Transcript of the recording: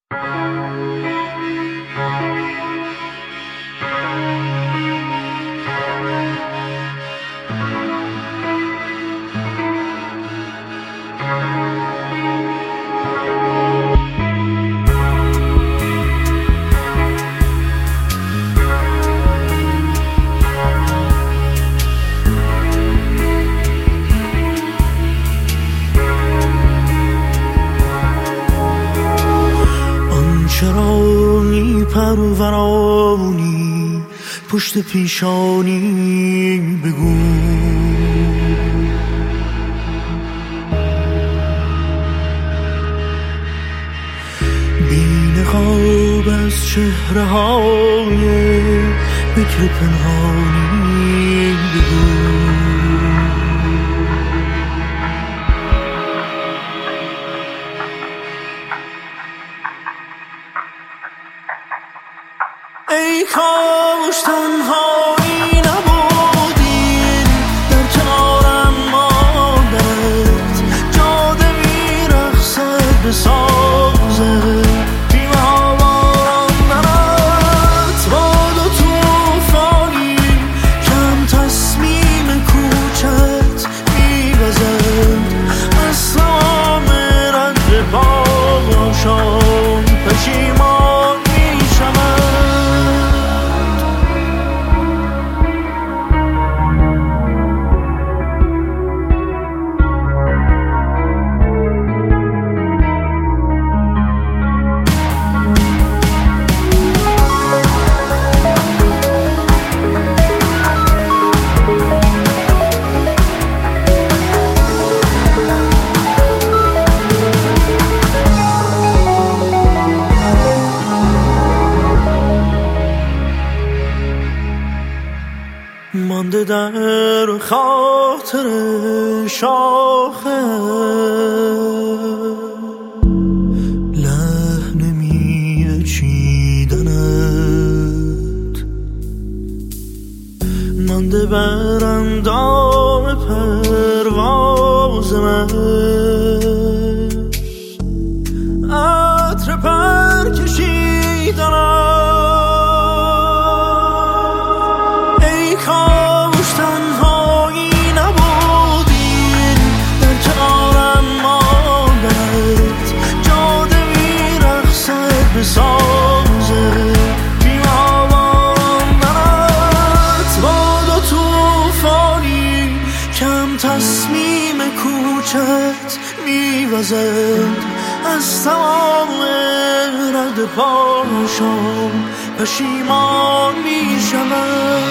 چرایی پرورانی پشت پیشانی بگو، بی نقاب از چهره های بکر پنهانی بگو. ای کاش تنهایی نبودین در کنارم ماندنت، جاده میرقصد به سازه بیمه ها باراندنت، باد و توفانی کم تصمیم کوچت میوزد از تمام رنج پاشان پشیمان میشود. مانده در خاطر شاخه لحن میوه چیدنت، مانده بر اندام پرواز من عطر پر کشیدنت. کاش تنهایی نبودین در کنارم ماندنت، جاده میرقصد به سازه بیمه ها باراندنت، باد و توفانی کم تصمیم کوچت میوزد از تمام رد پاشان پشیمان میشود.